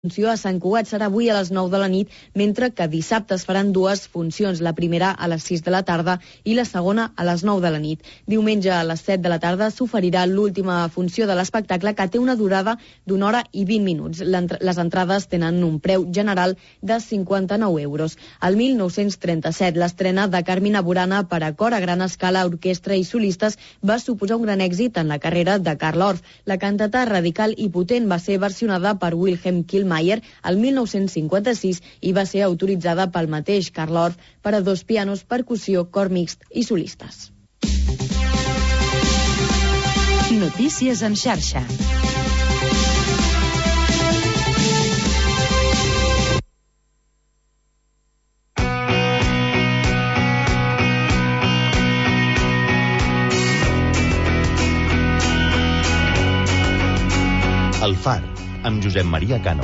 funció a Sant Cugat serà avui a les 9 de la nit, mentre que dissabte es faran dues funcions, la primera a les 6 de la tarda i la segona a les 9 de la nit. Diumenge a les 7 de la tarda s'oferirà l'última funció de l'espectacle, que té una durada d'1 hora i 20 minuts. Les entrades tenen un preu general de 59 euros. El 1937, l'estrena de Carmina Burana per a cor a gran escala, orquestra i solistes va suposar un gran èxit en la carrera de Carl Orff. La cantata radical i potent va ser versionada per Wilhelm Killmayer el 1956 i va ser autoritzada pel mateix Carl Orff per a 2 pianos, percussió, cor mixt i solistes. Notícies en xarxa. El Far, amb Josep Maria Cano.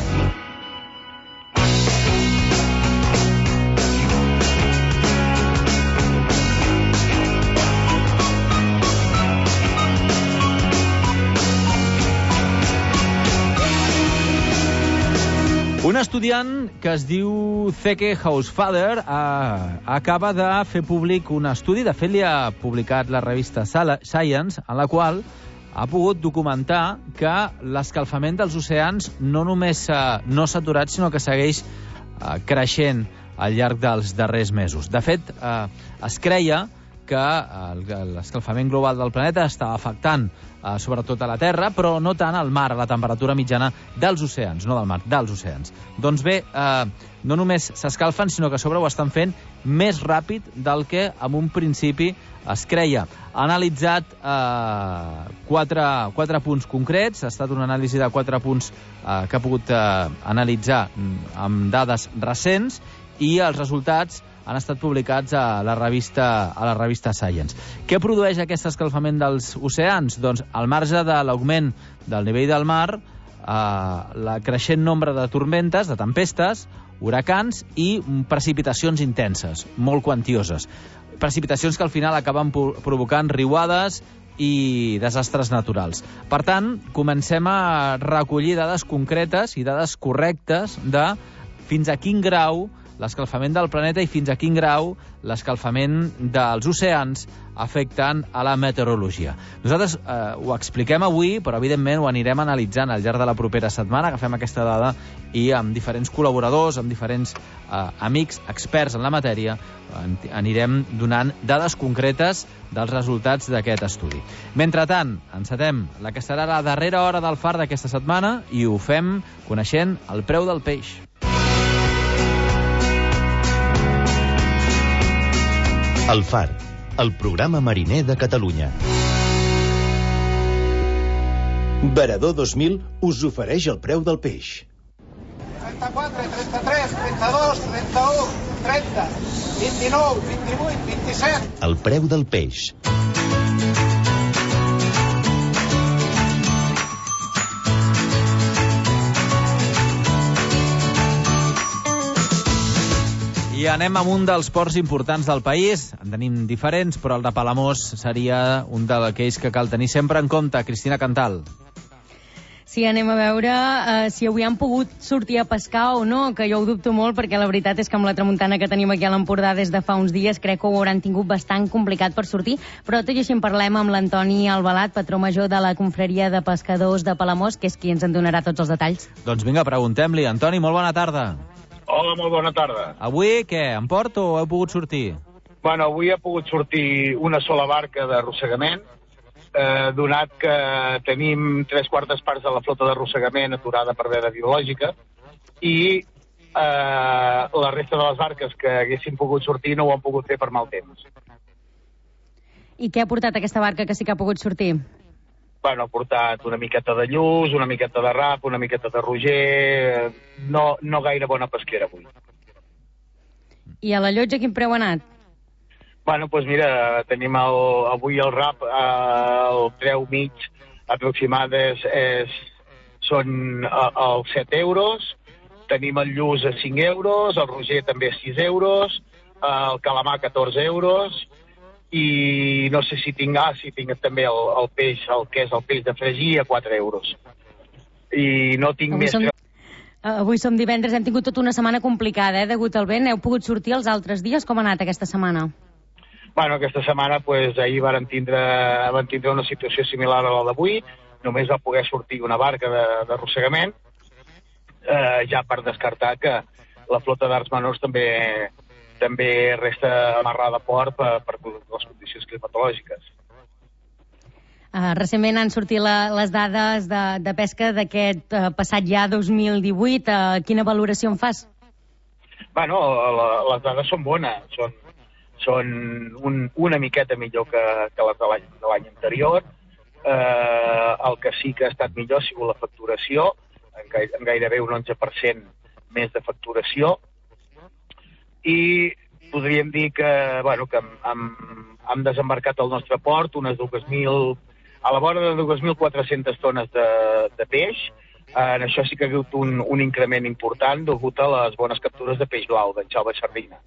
Un estudiant que es diu Zeke Hausfader acaba de fer públic un estudi, de fet li ha publicat la revista Science, en la qual ha pogut documentar que l'escalfament dels oceans no només no s'ha aturat, sinó que segueix creixent al llarg dels darrers mesos. De fet, es creia que l'escalfament global del planeta estava afectant sobretot a la Terra, però no tant al mar, a la temperatura mitjana dels oceans, no del mar, dels oceans. Doncs bé, no només s'escalfen, sinó que a sobre ho estan fent més ràpid del que en un principi es creia. Ha analitzat 4 punts concrets, ha estat una anàlisi de 4 punts que ha pogut analitzar amb dades recents, i els resultats han estat publicats a la revista Science. Què produeix aquest escalfament dels oceans? Doncs, al marge de l'augment del nivell del mar, la creixent nombre de tormentes, de tempestes, huracans i precipitacions intenses, molt quantioses. Precipitacions que al final acaben provocant riuades i desastres naturals. Per tant, comencem a recollir dades concretes i dades correctes de fins a quin grau l'escalfament del planeta i fins a quin grau l'escalfament dels oceans afecten a la meteorologia. Nosaltres ho expliquem avui, però evidentment ho anirem analitzant al llarg de la propera setmana. Agafem aquesta dada i amb diferents col·laboradors, amb diferents amics, experts en la matèria, anirem donant dades concretes dels resultats d'aquest estudi. Mentrestant, encetem la que serà la darrera hora del Far d'aquesta setmana i ho fem coneixent el preu del peix. El Far, el programa mariner de Catalunya. Varador 2000 us ofereix el preu del peix. 34, 33, 32, 31, 30, 29, 28, 27... El preu del peix. I anem amb un dels ports importants del país. En tenim diferents, però el de Palamós seria un d'aquells que cal tenir sempre en compte. Cristina Cantal. Sí, anem a veure si avui han pogut sortir a pescar o no, que jo ho dubto molt, perquè la veritat és que amb la tramuntana que tenim aquí a l'Empordà des de fa uns dies crec que ho hauran tingut bastant complicat per sortir, però tot i així en parlem amb l'Antoni Albalat, patró major de la Confraria de Pescadors de Palamós, que és qui ens en donarà tots els detalls. Doncs vinga, preguntem-li. Antoni, molt bona tarda. Hola, molt bona tarda. Avui, què, en port o heu pogut sortir? Bueno, avui ha pogut sortir una sola barca d'arrossegament, donat que tenim 3/4 parts de la flota d'arrossegament aturada per veda biològica, i la resta de les barques que haguessin pogut sortir no ho han pogut fer per mal temps. I què ha portat aquesta barca que sí que ha pogut sortir? Bueno, ha portat una miqueta de lluç, una miqueta de rap, una miqueta de roger... No gaire bona pesquera avui. I a la llotja quin preu ha anat? Bueno, doncs mira, tenim avui el rap, el preu mig aproximat són els 7 euros, tenim el lluç a 5 euros, el roger també a 6 euros, el calamar a 14 euros, i no sé si tinc també el peix, el que és el peix de fregir, a 4 euros. I no tinc més... Avui som divendres, hem tingut tota una setmana complicada, degut al vent. Heu pogut sortir els altres dies? Com ha anat aquesta setmana? Bueno, aquesta setmana, ahir van tindre una situació similar a la d'avui. Només va poder sortir una barca d'arrossegament, ja per descartar que la flota d'arts menors també resta amarrada a port per les condicions climatològiques. Recentment han sortit les dades de pesca d'aquest passat ja 2018. Quina valoració en fas? Bueno, les dades són bones. Són una miqueta millor que les de l'any anterior. El que sí que ha estat millor ha sigut la facturació, en gairebé un 11% més de facturació. I podríem dir que hem desembarcat al nostre port a la vora de 2.400 tones de peix. En això sí que ha hagut un increment important degut a les bones captures de peix blau, d'anxova i sardina.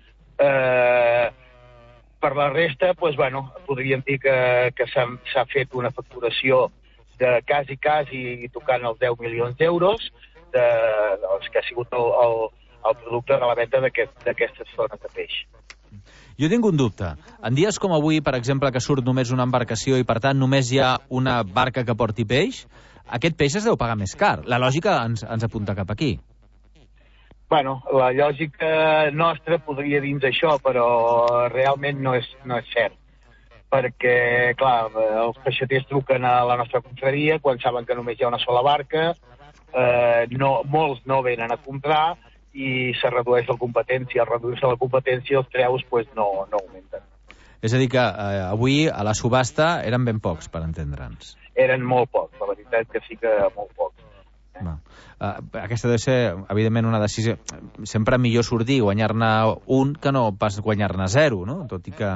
Per la resta, podríem dir que s'ha fet una facturació de quasi tocant els 10 milions d'euros, que ha sigut el producte de la venda d'aquestes zones de peix. Jo tinc un dubte. En dies com avui, per exemple, que surt només una embarcació i, per tant, només hi ha una barca que porti peix, aquest peix es deu pagar més car. La lògica ens apunta cap aquí. Bueno, la lògica nostra podria dir-nos això, però realment no és cert. Perquè, clar, els peixaters truquen a la nostra confraria quan saben que només hi ha una sola barca, molts no venen a comprar i se redueix la competència. Al reduir-se la competència, els preus no augmenten. És a dir que avui a la subhasta eren ben pocs, per entendre'ns. Eren molt pocs, la veritat que sí que molt pocs. Aquesta deu ser, evidentment, una decisió. Sempre millor sortir i guanyar-ne un que no pas guanyar-ne 0, no? Tot i que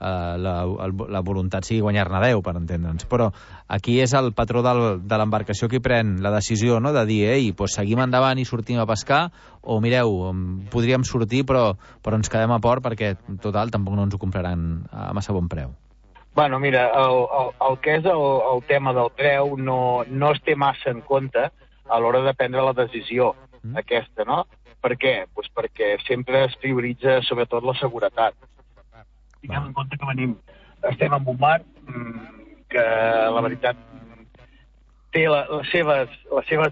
la voluntat sigui guanyar-ne 10, per entendre'ns. Però aquí és el patró de l'embarcació qui pren la decisió, no?, de dir, seguim endavant i sortim a pescar, o mireu, podríem sortir però ens quedem a port perquè, total, tampoc no ens ho compraran a massa bon preu. Bueno, mira, el que és el tema del preu no es té massa en compte a l'hora de prendre la decisió aquesta, no? Per què? Doncs perquè sempre es prioritza sobretot la seguretat. Tinguem en compte que estem en un mar que la veritat té les seves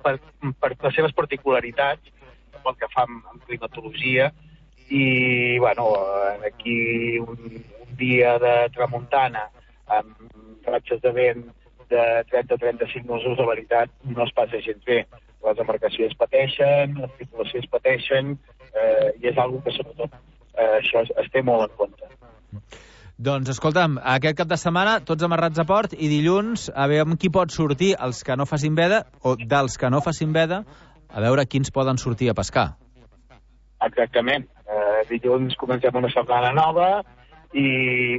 particularitats pel que fa amb climatologia i, aquí un dia de tramuntana amb ratxes de vent de 30-35 nusos, la veritat, no es passa gens bé. Les embarcacions pateixen, les tripulacions pateixen, i és una cosa que, sobretot, això es té molt en compte. Doncs, escolta'm, aquest cap de setmana, tots amarrats a port, i dilluns, a veure qui pot sortir, els que no facin veda, o dels que no facin veda, a veure quins poden sortir a pescar. Exactament. Dilluns comencem una setmana nova i,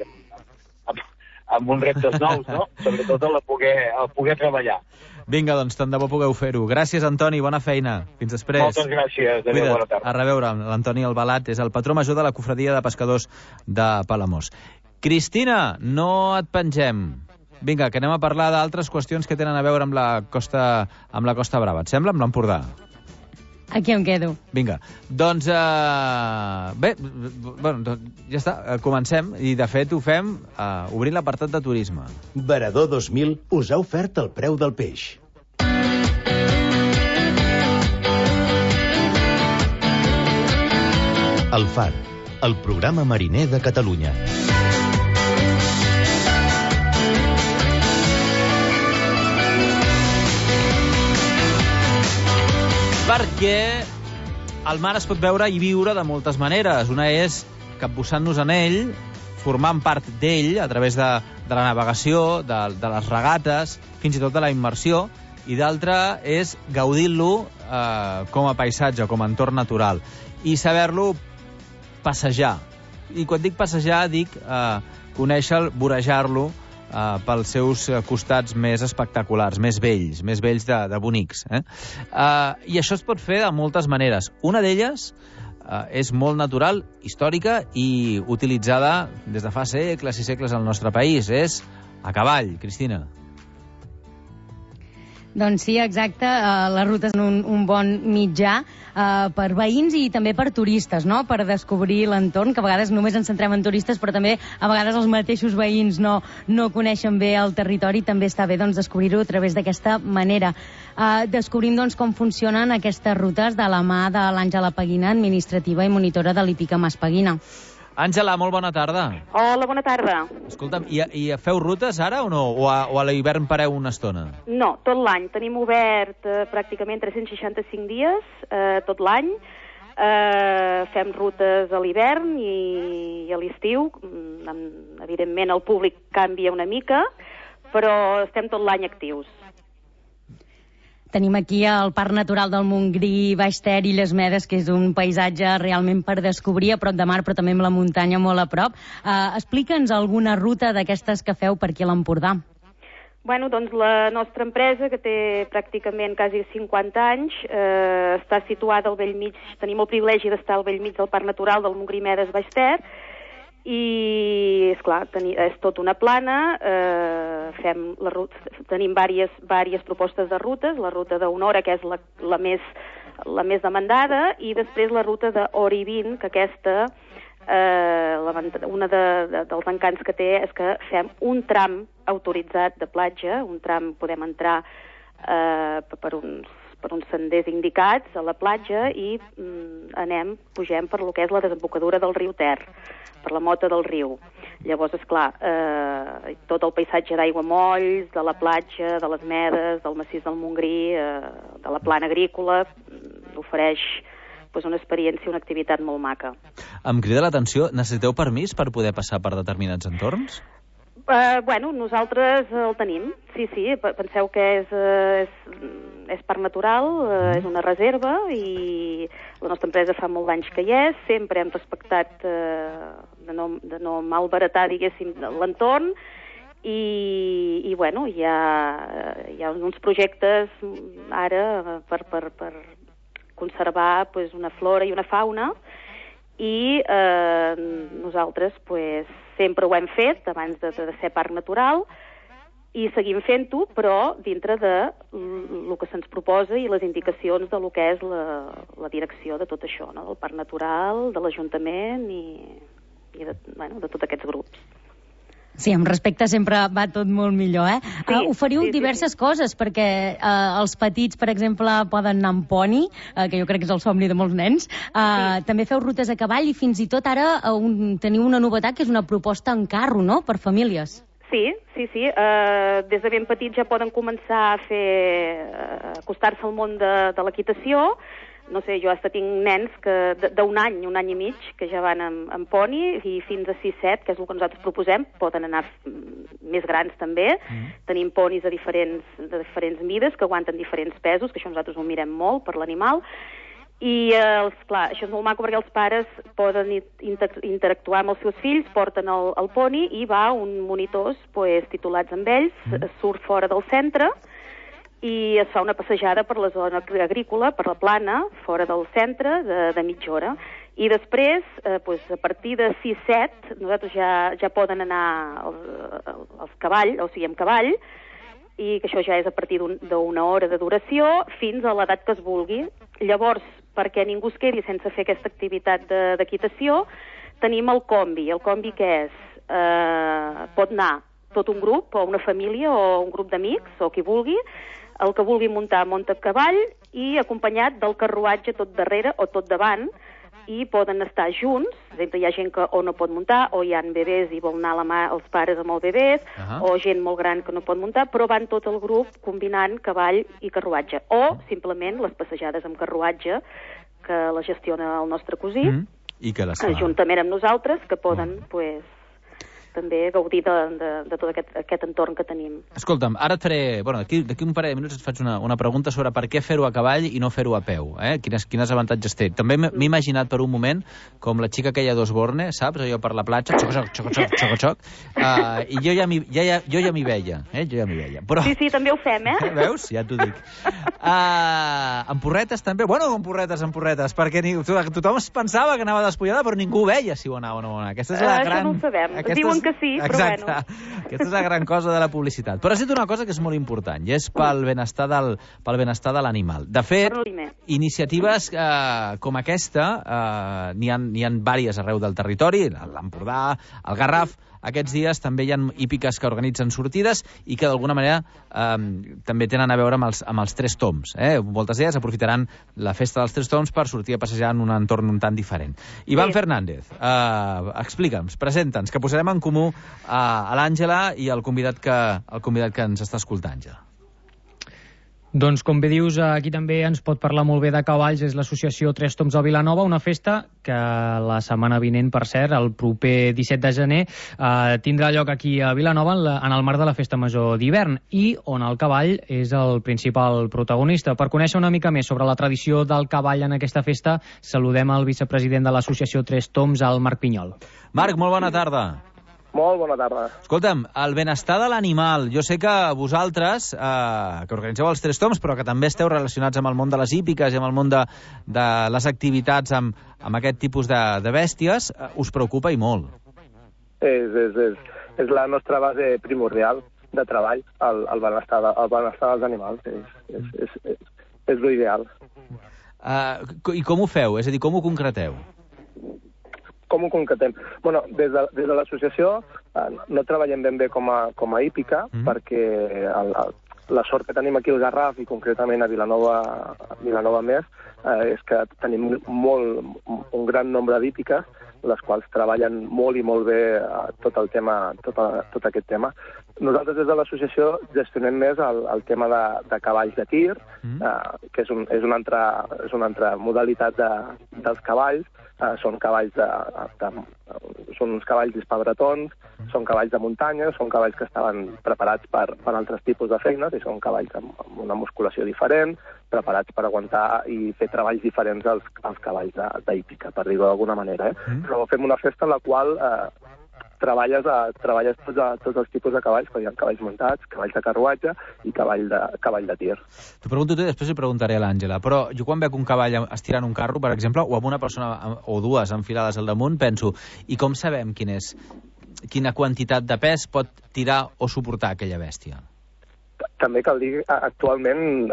amb uns reptes nous, no? Sobretot el poder treballar. Vinga, doncs, tant de bo pugueu fer-ho. Gràcies, Antoni, bona feina. Fins després. Moltes gràcies. Adéu, bona tarda. A reveure, l'Antoni Albalat és el patró major de la Cofradia de Pescadors de Palamós. Cristina, no et pengem. Vinga, que anem a parlar d'altres qüestions que tenen a veure amb la Costa Brava. Et sembla? Amb l'Empordà. Aquí em quedo. Vinga, doncs, ja està, comencem, i de fet ho fem obrint l'apartat de turisme. Varador 2000 us ha ofert el preu del peix. El Far, el programa mariner de Catalunya. Perquè el mar es pot veure i viure de moltes maneres. Una és capbussant-nos en ell, formant part d'ell a través de la navegació, de les regates, fins i tot de la immersió, i d'altra és gaudint-lo com a paisatge, com a entorn natural, i saber-lo passejar. I quan dic passejar, dic conèixer-lo, vorejar-lo, pels seus costats més espectaculars, més bells de bonics. I això es pot fer de moltes maneres. Una d'elles és molt natural, històrica i utilitzada des de fa segles i segles al nostre país. És a cavall, Cristina. Doncs sí, exacte, les rutes són un bon mitjà per veïns i també per turistes, no? Per descobrir l'entorn, que a vegades només ens centrem en turistes, però també a vegades els mateixos veïns no coneixen bé el territori, també està bé doncs, descobrir-ho a través d'aquesta manera. Descobrim doncs, com funcionen aquestes rutes de la mà de l'Àngela Peguina, administrativa i monitora de l'Hípica Maspeguina. Àngela, molt bona tarda. Hola, bona tarda. Escolta'm, i feu rutes ara o no? O a l'hivern pareu una estona? No, tot l'any. Tenim obert pràcticament 365 dies, tot l'any. Fem rutes a l'hivern i a l'estiu. Evidentment el públic canvia una mica, però estem tot l'any actius. Tenim aquí el Parc Natural del Montgrí, Baix Ter i Les Medes, que és un paisatge realment per descobrir a prop de mar, però també amb la muntanya molt a prop. Explica'ns alguna ruta d'aquestes que feu per aquí a l'Empordà. Bueno, doncs la nostra empresa, que té pràcticament quasi 50 anys, està situada al bell mig, tenim el privilegi d'estar al bell mig del Parc Natural del Montgrí, Medes, Baix Ter, i, esclar, és tot una plana, tenim diverses propostes de rutes, la ruta d'una hora, que és la més demandada, i després la ruta d'hora i 20, que aquesta, una dels encants que té és que fem un tram autoritzat de platja, un tram podem entrar per uns senders indicats a la platja i pugem per lo que és la desembocadura del riu Ter, per la mota del riu. Llavors, esclar, tot el paisatge d'aiguamolls, de la platja, de les Medes, del massís del Montgrí, de la plana agrícola, ofereix una experiència, una activitat molt maca. Em crida l'atenció, necessiteu permís per poder passar per determinats entorns? Bueno, nosaltres el tenim, sí, penseu que és parc natural, és una reserva i la nostra empresa fa molt d'anys que hi és, sempre hem respectat de no malbaratar, diguéssim, l'entorn i bueno, hi ha uns projectes ara per conservar una flora i una fauna i nosaltres sempre ho hem fet abans de ser parc natural i seguim fent-ho, però dintre de el que se'ns proposa i les indicacions de lo que és la direcció de tot això, no? Del parc natural, de l'Ajuntament i de tots aquests grups. Sí, amb respecte sempre va tot molt millor, eh? Sí, oferiu diverses coses, perquè els petits, per exemple, poden anar amb poni, que jo crec que és el somni de molts nens. També feu rutes a cavall i fins i tot ara teniu una novetat, que és una proposta en carro, no?, per famílies. Sí. Des de ben petits ja poden començar a acostar-se al món de l'equitació. No sé, jo hasta tinc nens d'un any, un any i mig, que ja van amb poni, i fins a 6-7, que és el que nosaltres proposem, poden anar més grans també. Tenim ponis de diferents mides, que aguanten diferents pesos, que això nosaltres ho mirem molt per l'animal. I, clar, això és molt maco perquè els pares poden interactuar amb els seus fills, porten el poni i va un monitors titulats amb ells, surt fora del centre, i es fa una passejada per la zona agrícola, per la plana, fora del centre, de mitja hora. I després, a partir de 6-7, nosaltres ja poden anar als cavall, o sigui, amb cavall, i que això ja és a partir d'una hora de duració, fins a l'edat que es vulgui. Llavors, perquè ningú es quedi sense fer aquesta activitat d'equitació, tenim el combi. El combi què és? Pot anar tot un grup, o una família, o un grup d'amics, o qui vulgui. El que vulgui munta a cavall i acompanyat del carruatge tot darrere o tot davant, i poden estar junts. Sempre hi ha gent que o no pot muntar, o hi ha bebès i vol anar a la mà els pares amb els bebès, o gent molt gran que no pot muntar, però van tot el grup combinant cavall i carruatge. O simplement les passejades amb carruatge, que la gestiona el nostre cosí, i que les fa juntament amb nosaltres, que poden també gaudir de tot aquest entorn que tenim. Escolta'm, ara et faré... D'aquí un parell de minuts et faig una pregunta sobre per què fer-ho a cavall i no fer-ho a peu. Quines avantatges té. També m'he imaginat per un moment com la xica aquella d'Osborne, saps? Allò per la platja, xoc. I jo ja m'hi veia. Però... Sí, també ho fem, Veus? Ja t'ho dic. Amb porretes també? Bueno, amb porretes, perquè tothom es pensava que anava despullada, però ningú veia si ho anava o no. Aquesta és la gran... Això no ho sabem. Diuen que sí, però exacte. bueno. Aquesta és la gran cosa de la publicitat. Però has dit una cosa que és molt important, i és pel benestar de l'animal. De fet, iniciatives com aquesta n'hi ha diverses arreu del territori, l'Empordà, el Garraf. Aquests dies també hi ha hípiques que organitzen sortides i que d'alguna manera també tenen a veure amb els Tres Tombs. Moltes d'elles aprofitaran la festa dels Tres Tombs per sortir a passejar en un entorn un tant diferent. Ivan Fernández, explica'ns, presenta'ns, que posarem en comú a l'Àngela i el convidat que ens està escoltant ja. Doncs, com bé dius, aquí també ens pot parlar molt bé de cavalls, és l'associació Tres Tombs a Vilanova, una festa que la setmana vinent, per cert, el proper 17 de gener, tindrà lloc aquí a Vilanova en el marc de la Festa Major d'hivern i on el cavall és el principal protagonista. Per conèixer una mica més sobre la tradició del cavall en aquesta festa, saludem al vicepresident de l'associació Tres Tombs, el Marc Pinyol. Marc, molt bona tarda. Molt bona tarda. Escolta'm, el benestar de l'animal. Jo sé que vosaltres, que organitzeu els Tres Tombs, però que també esteu relacionats amb el món de les hípiques i amb el món de les activitats amb aquest tipus de bèsties, us preocupa i molt. És la nostra base primordial de treball, el benestar dels animals. És l'ideal. I com ho feu? És a dir, com ho concreteu? Com ho concretem? Bueno, des de l'associació no treballem ben bé com a hípica, perquè la sort que tenim aquí al Garraf i concretament a Vilanova més és que tenim un gran nombre d'hípiques, les quals treballen molt i molt bé tot aquest tema. Nosaltres des de l'associació gestionem més el tema de cavalls de tir, que és una altra modalitat dels cavalls. Són uns cavalls dispabretons, són cavalls de muntanya, són cavalls que estaven preparats per altres tipus de feines i són cavalls amb una musculació diferent, preparats per aguantar i fer treballs diferents als cavalls d'hípica, per dir-ho d'alguna manera. Però fem una festa en la qual treballes tots els tipus de cavalls, perquè hi ha cavalls muntats, cavalls de carruatge i cavall de tir. T'ho pregunto tu i després li preguntaré a l'Àngela, però jo quan veig un cavall estirant un carro, per exemple, o amb una persona o dues enfilades al damunt, penso, i com sabem quina quantitat de pes pot tirar o suportar aquella bèstia? També cal dir, actualment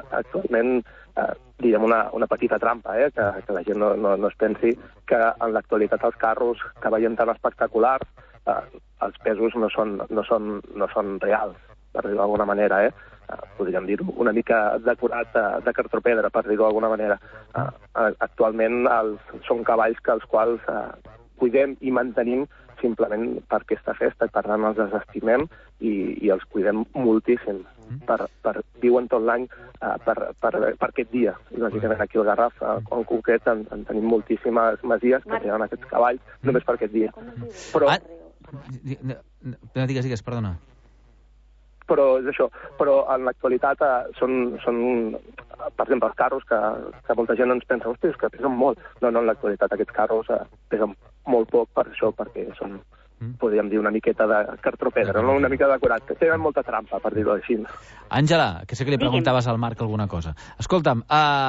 diguem una petita trampa, que la gent no es pensi que en l'actualitat els carros que veiem tan espectaculars els pesos no són reals, per dir-ho d'alguna manera. Podríem dir-ho una mica decorat de cartropedra, per dir-ho d'alguna manera. Actualment són cavalls els quals cuidem i mantenim simplement per aquesta festa, i per tant els desestimem i els cuidem moltíssim. Viuen tot l'any per aquest dia. I lògicament aquí al Garraf, en concret, en tenim moltíssimes masies que tenen aquests cavalls només per aquest dia. Però... Digues, perdona. Però és això. Però en l'actualitat són, per exemple, els carros que molta gent ens pensa, hòstia, és que pesen molt. No, en l'actualitat aquests carros pesen molt poc per això, perquè són, podríem dir, una miqueta de cartropedra, no? Una mica decorat, que tenen molta trampa, per dir-ho així. Àngela, que sé que li preguntaves al Marc alguna cosa. Escolta'm,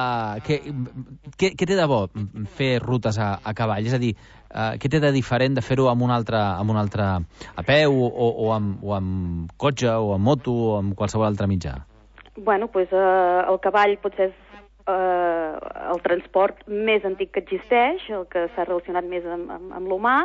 què té de bo fer rutes a cavall? És a dir, què té de diferent de fer-ho amb un altre a peu o amb cotxe o amb moto o amb qualsevol altre mitjà? Bueno, doncs el cavall potser és el transport més antic que existeix, el que s'ha relacionat més amb l'humà,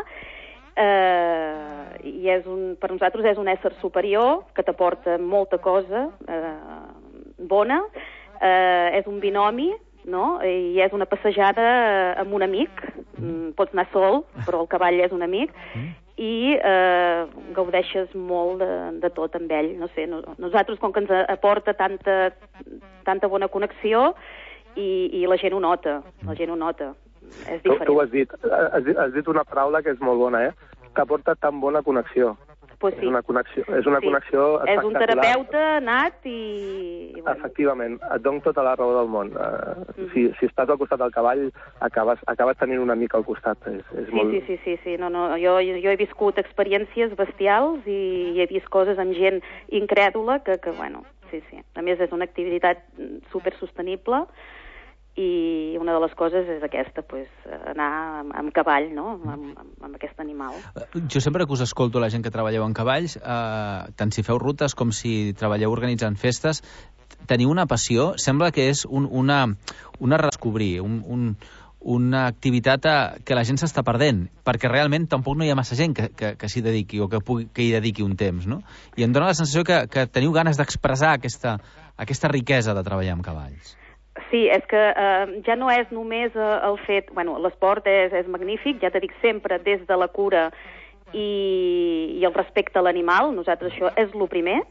i per nosaltres és un ésser superior que t'aporta molta cosa bona, és un binomi, no? I és una passejada amb un amic, pots anar sol, però el cavall és un amic, i gaudeixes molt de tot amb ell. No sé, nosaltres, com que ens aporta tanta bona connexió, i la gent ho nota, és diferent. Tu has dit una paraula que és molt bona, que aporta tan bona connexió. Pues sí. És una connexió espectacular. És un terapeuta nat i... Efectivament, et dono tota la raó del món. Si estàs al costat del cavall, acabes tenint una mica al costat. Sí. No, jo he viscut experiències bestials i he vist coses amb gent incrèdula que bueno, sí. A més, és una activitat supersostenible i una de les coses és aquesta, anar amb cavall, no? amb aquest animal. Jo sempre que us escolto la gent que treballeu en cavalls, tant si feu rutes com si treballeu organitzant festes, teniu una passió, sembla que és una redescobrir, una activitat que la gent s'està perdent, perquè realment tampoc no hi ha massa gent que s'hi dediqui o que hi dediqui un temps, no? I em dóna la sensació que teniu ganes d'expressar aquesta riquesa de treballar amb cavalls. Sí, és que ja no és només el fet... Bueno, l'esport és magnífic, ja t'he dit sempre, des de la cura i el respecte a l'animal. Nosaltres això és el primer,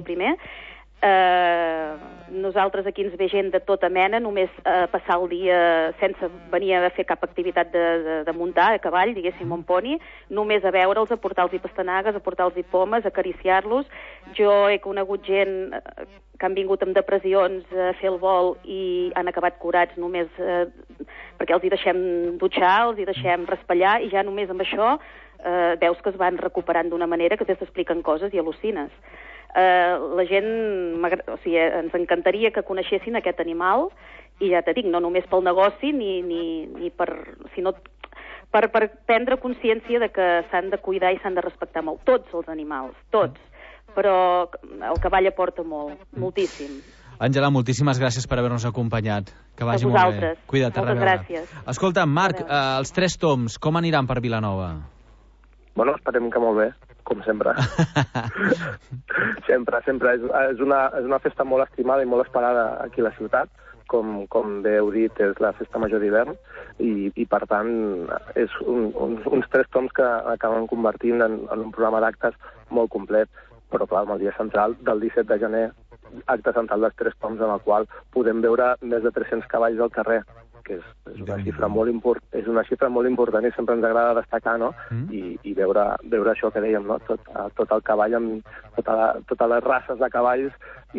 Nosaltres aquí ens ve gent de tota mena, només passar el dia sense venir a fer cap activitat de muntar a cavall, diguéssim, un poni, només a veure'ls, a portar-los pastanagues, a portar-los pomes, a acariciar-los. Jo he conegut gent que han vingut amb depressions a fer el vol i han acabat curats només perquè els hi deixem dutxar, els hi deixem raspallar, i ja només amb això veus que es van recuperant d'una manera que t'expliqen coses i al·lucines. La gent, ens encantaria que coneixessin aquest animal, i ja t'he dit, no només pel negoci ni per, sinó per prendre consciència de que s'han de cuidar i s'han de respectar molt, tots els animals, tots, però el cavall aporta molt, moltíssim. Àngela, moltíssimes gràcies per haver-nos acompanyat. Que vagi molt bé. Cuida't, a reveure. Moltes gràcies. Escolta, Marc, els 3 toms, com aniran per Vilanova? Bueno, esperem que molt bé, com sempre. sempre. És una festa molt estimada i molt esperada aquí a la ciutat. Com bé heu dit, és la festa major d'hivern i per tant, és uns 3 toms que acaben convertint en un programa d'actes molt complet, però clar, amb el dia central del 17 de gener, acte central dels 3 toms en el qual podem veure més de 300 cavalls al carrer, que és una xifra molt important i sempre ens agrada destacar, no? I veure això que dèiem, no? Tot el cavall amb totes les races de cavalls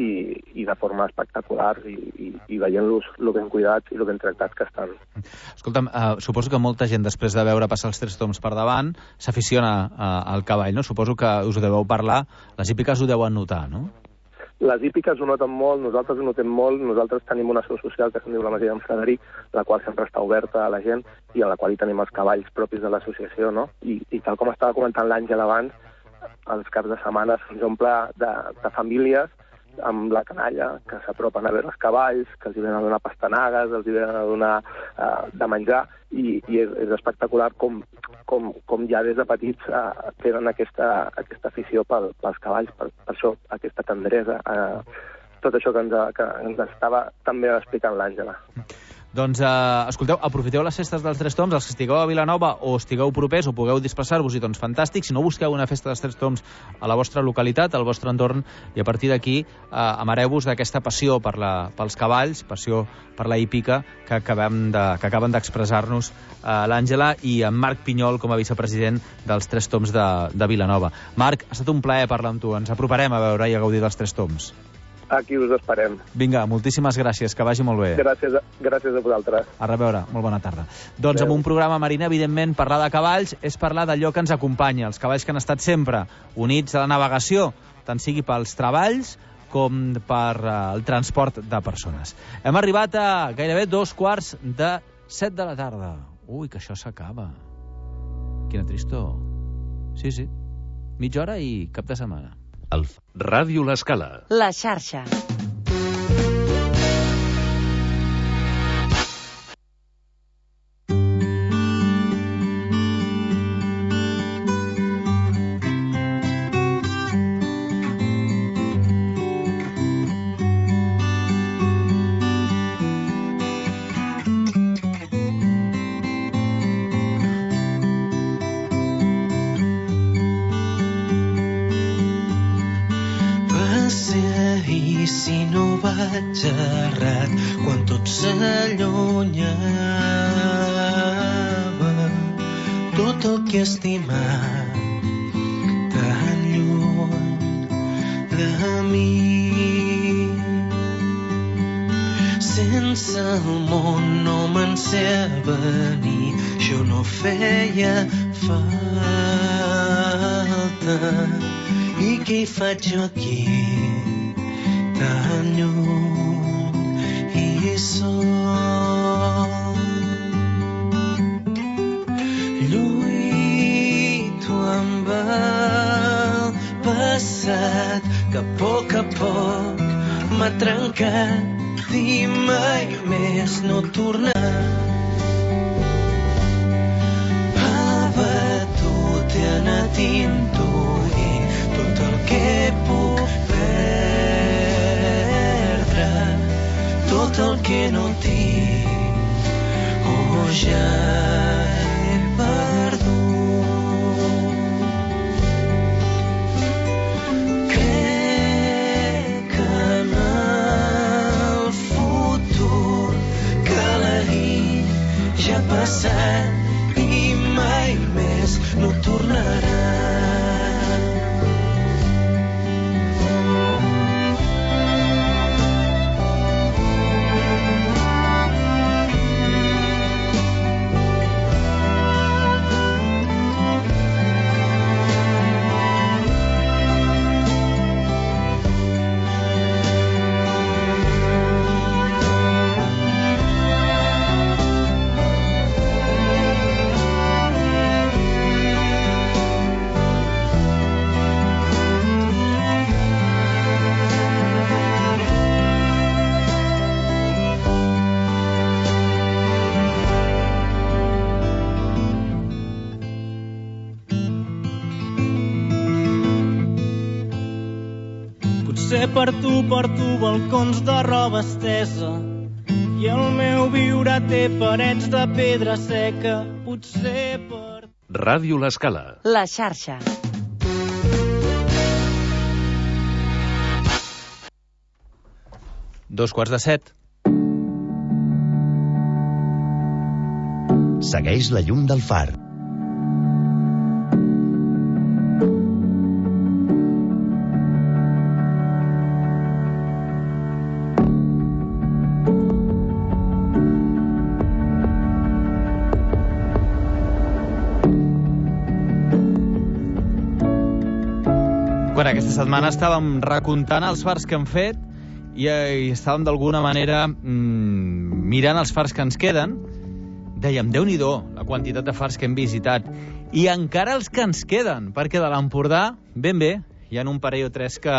i de forma espectacular i veient-los lo ben cuidats i lo ben tractats que estan. Escolta'm, suposo que molta gent, després de veure passar els 3 toms per davant, s'aficiona al cavall, no? Suposo que us ho deveu parlar, les hípiques ho deuen notar, no? Les hípiques ho noten molt, nosaltres ho notem molt. Nosaltres tenim una seu social que es diu la Masia d'en Frederic, la qual sempre està oberta a la gent i a la qual hi tenim els cavalls propis de l'associació, no? I tal com estava comentant l'Àngel abans, els caps de setmana se'ns omple de famílies amb la canalla, que s'apropen a veure els cavalls, que els hi venen a donar pastanagues, els hi venen a donar de menjar, i és espectacular com ja des de petits tenen aquesta afició pels cavalls, per això aquesta tendresa, tot això que ens estava també explicant l'Àngela. Doncs, escolteu, aprofiteu les festes dels 3 toms, els que estigueu a Vilanova o estigueu propers o pugueu desplaçar-vos, i doncs fantàstic. Si no, busqueu una festa dels 3 toms a la vostra localitat, al vostre entorn, i a partir d'aquí amareu-vos d'aquesta passió pels cavalls, passió per la hípica que acaben d'expressar-nos l'Àngela i en Marc Pinyol com a vicepresident dels 3 toms de Vilanova. Marc, ha estat un plaer parlar amb tu. Ens aproparem a veure i a gaudir dels 3 toms. Aquí us esperem. Vinga, moltíssimes gràcies, que vagi molt bé. Gràcies a vosaltres. A reveure, molt bona tarda. Doncs amb un programa mariner, evidentment, parlar de cavalls és parlar d'allò que ens acompanya, els cavalls que han estat sempre units a la navegació, tant sigui pels treballs com per el transport de persones. Hem arribat a gairebé 6:45 de la tarda. Ui, que això s'acaba. Quina tristor. Sí. Mitja hora i cap de setmana. Ràdio L'Escala. La xarxa. Si no vaig errat quan tot s'allunyava, tot el que he estimat tan lluny de mi. Sense el món no me'n sé avenir, jo no feia falta. I què hi faig jo aquí? Tan lluny i sol. que a poc m'ha trencat i mai més no tornar. Abatut i anat intuint tot el que puc perdre, tot el que no tinc, ja he perdut. Crec en el futur, que l'ahir ja ha passat i mai més no tornarà. Per tu porto balcons de roba estesa i el meu viure té parets de pedra seca. Potser per... Ràdio L'Escala. La xarxa. Dos quarts de 7. Segueix la llum del far. Aquesta setmana estàvem recomptant els fars que hem fet i estàvem d'alguna manera mirant els fars que ens queden. Dèiem, Déu-n'hi-do, la quantitat de fars que hem visitat. I encara els que ens queden, perquè de l'Empordà, ben bé, hi ha un parell o tres que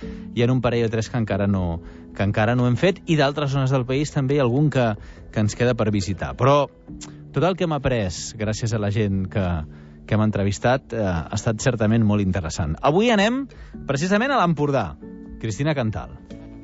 encara no hem fet, i d'altres zones del país també hi ha algun que ens queda per visitar. Però tot el que hem après gràcies a la gent que hem entrevistat ha estat certament molt interessant. Avui anem precisament a l'Empordà. Cristina Cantal.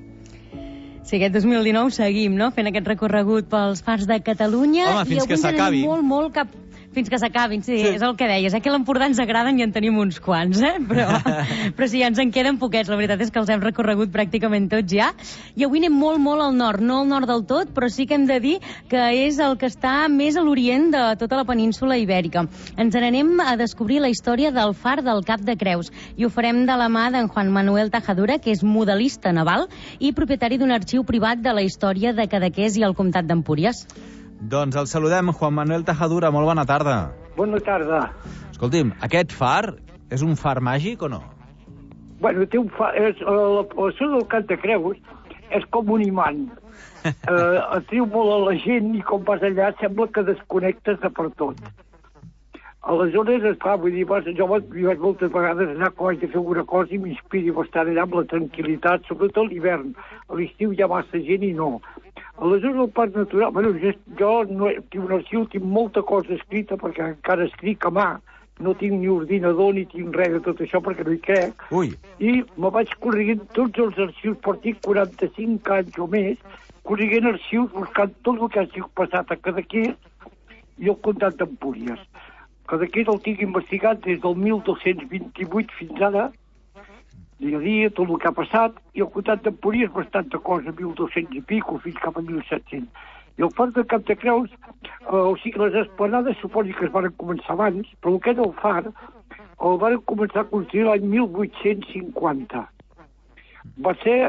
Sí, aquest 2019 seguim, no?, fent aquest recorregut pels fars de Catalunya. Home, fins que s'acabi. Fins que s'acabin, sí, és el que deies. Que a l'Empordà ens agraden i en tenim uns quants, però sí, ens en queden poquets. La veritat és que els hem recorregut pràcticament tots ja. I avui anem molt al nord, no al nord del tot, però sí que hem de dir que és el que està més a l'orient de tota la península ibèrica. Ens n'anem a descobrir la història del far del Cap de Creus i ho farem de la mà d'en Juan Manuel Tajadura, que és modelista naval i propietari d'un arxiu privat de la història de Cadaqués i el comtat d'Empúries. Doncs el saludem, Juan Manuel Tajadura, molt bona tarda. Bona tarda. Escolti'm, aquest far és un far màgic o no? Bueno, té un far... La zona del Cap de Creus és com un imant. Atriu molt a la gent i com vas allà sembla que desconnectes de per tot. Aleshores, esclar, vull dir, jo vaig moltes vegades allà quan vaig de fer alguna cosa i m'inspiri bastant allà amb la tranquil·litat, sobretot a l'hivern. A l'estiu hi ha massa gent i no. Aleshores, el parc natural... Bueno, jo no tinc un arxiu, tinc molta cosa escrita, perquè encara escric a mà. No tinc ni ordinador ni tinc res de tot això, perquè no hi crec. Ui. I me vaig corrigint tots els arxius, portic 45 anys o més, corrigint arxius, buscant tot el que ha sigut passat a Cadaqués i el comtat d'Empúries. Cadaqués el tinc investigat des del 1228 fins ara, dia a dia, tot el que ha passat, i el comtat d'Empúries bastanta cosa, 1200 i pico, fins cap a 1700. I el far del Cap de Creus, o sigui, les esplanades suposo que es van començar abans, però el que era el far el van començar a construir l'any 1850. Va ser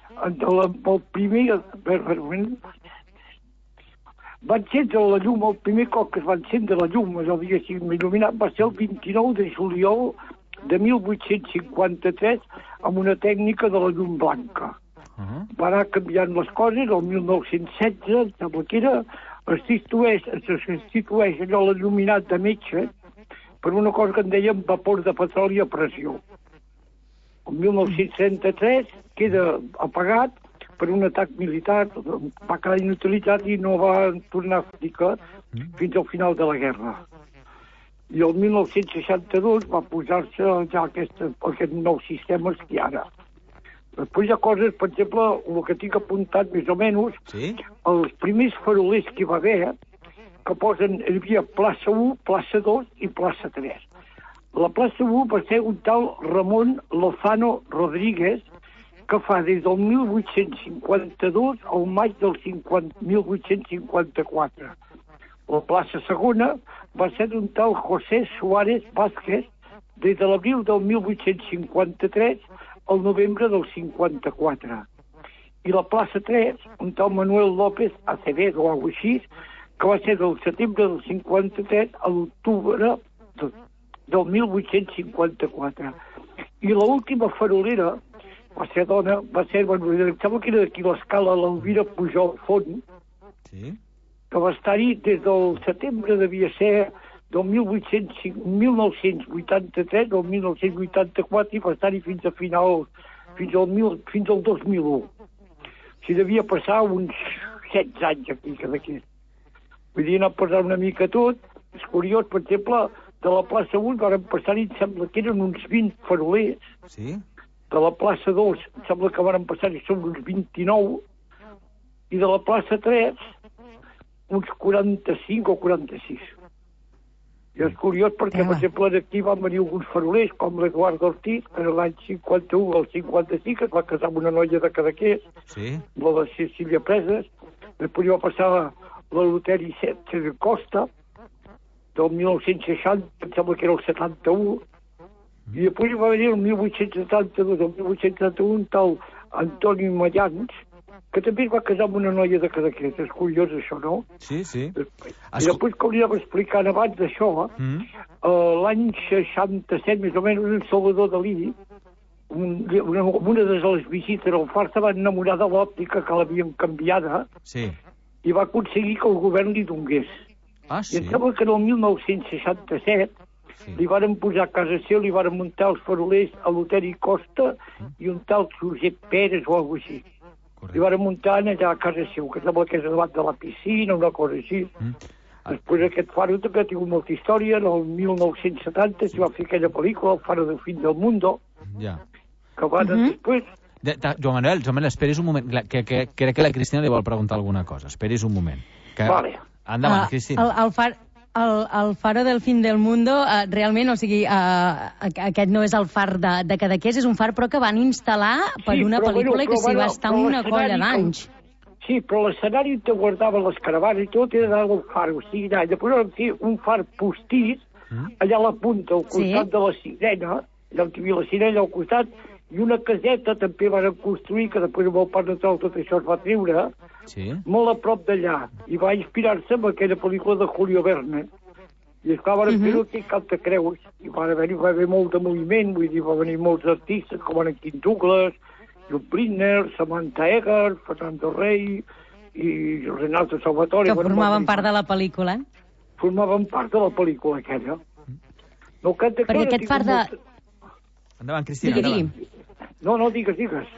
el primer... Va encendre la llum, el primer cop que es va encendre la llum, el dia 5 il·luminat, va ser el 29 de juliol de 1853 amb una tècnica de la llum blanca. Va anar canviant les coses, el 1916, sembla que era, es substitueix allò l'il·luminat de metge per una cosa que en dèiem vapor de petroli a pressió. El 1933 queda apagat per un atac militar, va quedar inutilitzat i no va tornar a fabricar fins al final de la guerra. I el 1962 va posar-se ja aquest nou sistema que hi ha ara. Després hi ha coses, per exemple, el que tinc apuntat més o menys, els primers farolers que hi va haver, que posen, hi havia plaça 1, plaça 2 i plaça 3. La plaça 1 va ser un tal Ramon Lozano Rodríguez, que fa des del 1852 al maig del 1854. La plaça segona va ser d'un tal José Suárez Vázquez des de l'abril del 1853 al novembre del 54. I la plaça 3, un tal Manuel López Acevedo o alguna així, que va ser del setembre del 53 a l'octubre del 1854. I l'última farolera va ser dona, va ser, bueno, em sembla que era d'aquí l'escala, l'Elvira Pujol Font, que va estar-hi des del setembre, devia ser del 1983 o 1984 i va estar-hi fins al 2001. O sigui, devia passar uns 16 anys aquí, que d'aquí. Vull dir, anar passant una mica tot. És curiós, per exemple, de la plaça 1 van passar-hi, em sembla que eren uns 20 farolers. Sí? De la plaça 2, em sembla que van passar-hi són uns 29, i de la plaça 3, uns 45 o 46. I és curiós perquè, per exemple, d'aquí van venir alguns farolers, com l'Eduardo Ortiz, que en l'any 51 o el 55 es va casar amb una noia de Cadaqués, la de Cecília Preses. Després hi va passar l'Eleuterio Costa, del 1960, em sembla que era el 71, i després hi va venir el 1872, el 1871, un tal Antoni Mayans, que també es va casar amb una noia de Cadaqués. És curiós, això, no? Sí, sí. I després, com li anava explicant abans d'això, l'any 67, més o menys, un Salvador Dalí, una de les visites al far, se va enamorar de l'òptica que l'havien canviada i va aconseguir que el govern li donés. I em sembla que en el 1967 li varen posar a casa seu, li varen muntar els farolers a l'Eleuterio Costa i un tal Josep Pérez o alguna cosa així. Li varen muntar allà a casa seu, que sembla que és davant de la piscina, una cosa així. Després aquest faro també ha tingut molta història. En el 1970 s'hi va fer aquella pel·lícula, El faro del fin del mundo, que va després... Joan Manuel, esperis un moment, que crec que la Cristina li vol preguntar alguna cosa. Esperis un moment. Vale. Endavant, Cristina. El faro del fin del mundo, realment, o sigui, aquest no és el far de Cadaqués, és un far però que van instal·lar per una pel·lícula i que s'hi va estar una colla d'anys. Sí, però l'escenari te guardava les caravanes i tot era dalt del far, o sigui, allà. Després vam fer un far postís, allà a la punta, al costat de la sirena, allà on hi havia la sirena al costat, i una caseta també van construir, que després amb el Parc Natural tot això es va treure, molt a prop d'allà, i va inspirar-se en aquella pel·lícula de Julio Verne. I esclar, van fer-ho aquí Cap de Creus, i va haver molt de moviment, vull dir, va venir molts artistes, com en Quint Douglas, John Brindner, Samantha Eggar, Fernando Rey i Renato Salvatore. Que formaven part de la pel·lícula. Formaven part de la pel·lícula aquella. No, perquè aquest far de... Endavant, Cristina, endavant. No, digues.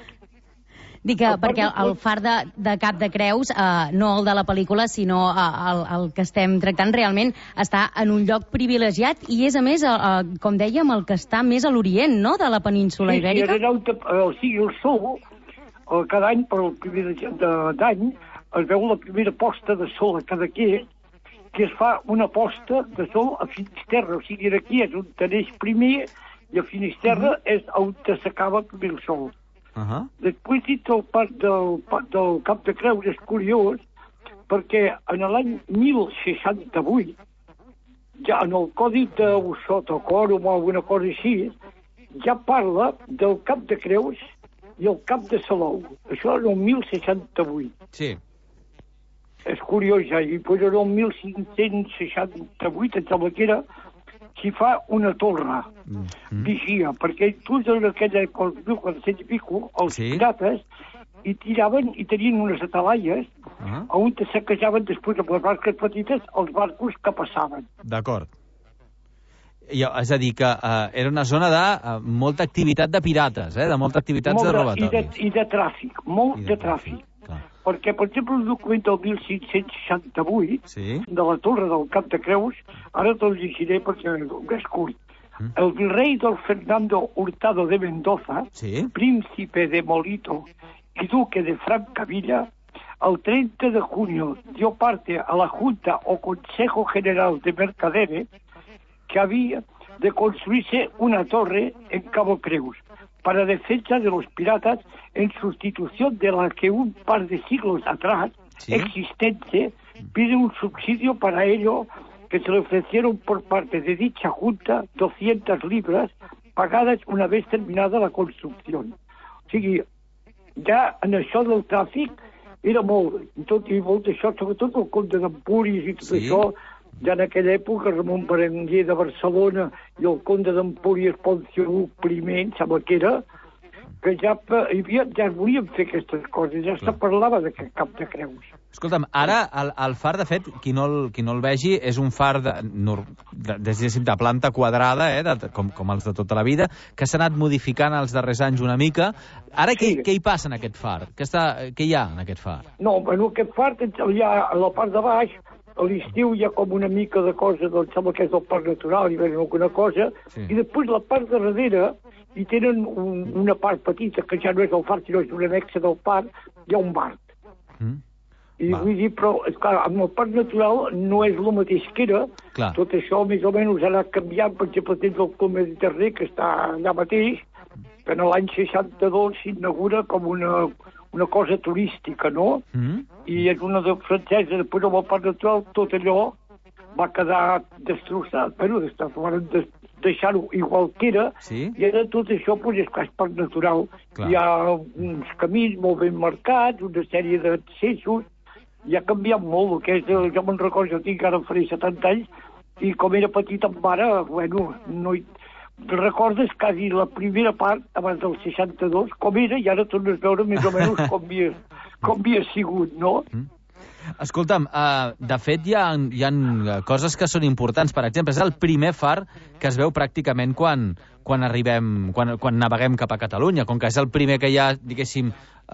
Dic que perquè el far de Cap de Creus, no el de la pel·lícula, sinó el que estem tractant, realment està en un lloc privilegiat i és, a més, com dèiem, el que està més a l'orient, no?, de la península ibèrica. Sí, el sol, cada any, per el primer d'any, es veu la primera posta de sol a Cadaqués, que es fa una posta de sol a Finisterre. O sigui, aquí és on teneix primer i a Finisterre és on s'acaba primer el sol. Després dit el parc del Cap de Creus és curiós perquè en l'any 1068 ja en el codi de Sotocòrum o alguna cosa així ja parla del Cap de Creus i el Cap de Salou. Això era el 1068. Sí. És curiós ja. I després era el 1568, em sembla que era, s'hi fa una torre, vigia, perquè tu en aquella 1400 i pico, els pirates hi tiraven i tenien unes atalaies on saquejaven després amb les barques petites els barcos que passaven. D'acord. És a dir, que era una zona de molta activitat de pirates, de molta activitat de robatori. I de tràfic, molt de tràfic. Perquè, per exemple, el document del 1568, de la Torre del Cap de Creus, ara te'l llegiré perquè és curt. El virrey don Fernando Hurtado de Mendoza, príncipe de Molito y duque de Francavilla, el 30 de junio dio parte a la Junta o Consejo General de Mercaderes que había de construirse una torre en Cabo Creus para defensa de los piratas en sustitución de la que un par de siglos atrás existente pide un subsidio para ello que se le ofrecieron por parte de dicha junta 200 libras pagadas una vez terminada la construcción. O sigui, ja en això del tràfic era molt, i molt d'això, sobretot el comte d'Empúries i tot això, ja en aquella època Ramon Berenguer de Barcelona i el conde d'Empúries Poncio I, em sembla que era, que ja volíem fer aquestes coses, ja se parlava d'aquest Cap de Creus. Escolta'm, ara el far, de fet, qui no el vegi, és un far de planta quadrada, com els de tota la vida, que s'ha anat modificant els darrers anys una mica. Ara què hi passa en aquest far? Què hi ha en aquest far? No, en aquest far hi ha a la part de baix, a l'estiu hi ha com una mica de cosa, doncs sembla que és del parc natural, hi ha alguna cosa, i després la part de darrere hi tenen una part petita, que ja no és el far, sinó és una anexa del parc, hi ha un bar. I vull dir, però, esclar, amb el parc natural no és el mateix que era, tot això més o menys ha anat canviant, per exemple, tens el Club Mediterrani, que està allà mateix, que en l'any 62 s'inaugura com una cosa turística, no? I és una de francesa, després amb el parc natural tot allò va quedar destrossat, però van deixar-ho igual que era, i ara tot això és parc natural. Hi ha uns camins molt ben marcats, una sèrie d'accessos, i ha canviat molt, el que és, jo me'n recordo, jo tinc ara faré 70 anys, i com era petit amb mare, bueno, no hi... Recordes quasi la primera part, abans del 62, com era, i ara tornes a veure més o menys com havia sigut, no? Escolta'm, de fet hi ha coses que són importants. Per exemple, és el primer far que es veu pràcticament quan naveguem cap a Catalunya, com que és el primer que hi ha, diguéssim,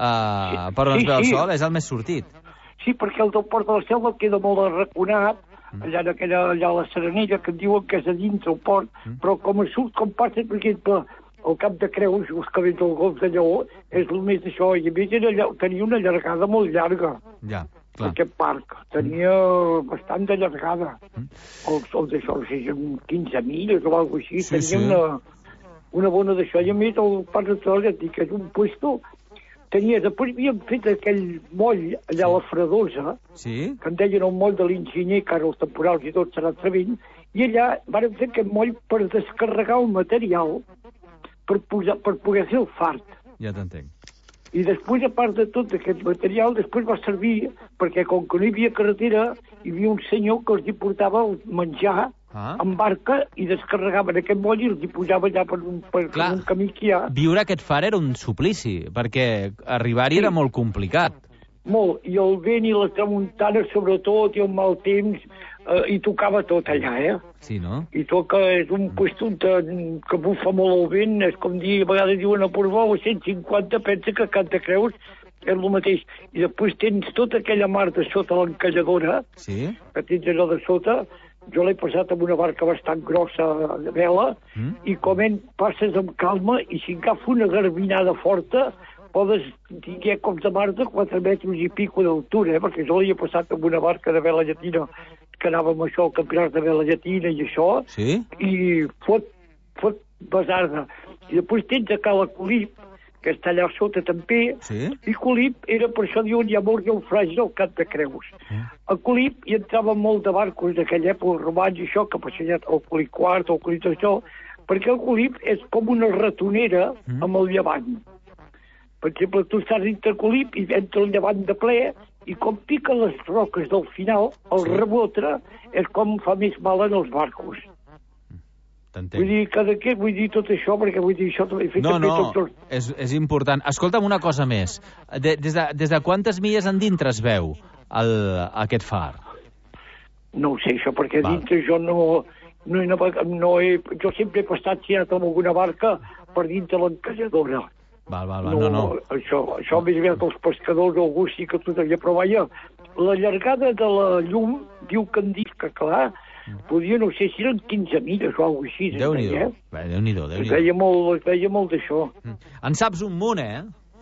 per on es veu el sol, és el més sortit. Sí, perquè el del Port de la Selva queda molt arraconat, allà a la Serenella, que diuen que és a dins del port, però com passa, per exemple, el Cap de Creus, els cabells del Golf de Lleó, és el més d'això, i a més tenia una llargada molt llarga. Ja, clar. Aquest parc tenia bastant de llargada. Els d'això, 15 milles o alguna cosa així, tenia una bona d'això. I a més, el Parc Natural, ja et dic, és un puesto... Després havíem fet aquell moll allà a la Fredosa, que en deien el moll de l'enginyer, que ara els temporals i tot serà trebint, i allà van fer aquest moll per descarregar el material per poder fer el fart. Ja t'entenc. I després, a part de tot aquest material, després va servir perquè com que no hi havia carretera, hi havia un senyor que els hi portava el menjar en barca i descarregaven aquest moll i els hi pujava allà per un camí que hi ha. Viure aquest far era un suplici, perquè arribar-hi era molt complicat. Molt, i el vent i la tramuntana sobretot, i el mal temps, i tocava tot allà, Sí, no? I toca, és un puesto que bufa molt el vent, és com dir, a vegades diuen a Portbou, 150, pensa que Cap de Creus és el mateix. I després tens tota aquella mar de sota l'encalladora, que tens allò de sota. Jo l'he passat amb una barca bastant grossa de vela, i com passes amb calma, i si agafa una garbinada forta, podes tinguer cops de mar de 4 metres i pico d'altura, perquè jo l'he passat amb una barca de vela llatina, que anava amb això, el campionat de vela llatina i això, i fot basarda. I després tens a Cala Colip, que està allà sota també, i Colip era, per això diuen, hi ha molts naufragis al Cap de Creus. A Colip hi entrava molt de barcos d'aquella època, romans i això, que passejaven el Colip Quart, el Colip això, perquè el Colip és com una ratonera amb el llevant. Per exemple, tu estàs dintre el Colip i entra el llevant de ple, i com piquen les roques del final, el rebotre és com fa més mal en els barcos. Vull dir tot això, perquè vull dir això també he fet... No, és important. Escolta'm una cosa més. Des de quantes milles endintre es veu aquest far? No ho sé, això, perquè dintre jo no... jo sempre he passat, si he anat amb alguna barca, per dins de l'encalladora. No. Això més aviat els pescadors, algú sí que tot allà, però vaja, la llargada de la llum diu que en dit que, clar, podia, no sé si eren 15 milles o alguna cosa així. Déu-n'hi-do. Déu-n'hi-do. Es veia molt d'això. En saps un munt, eh?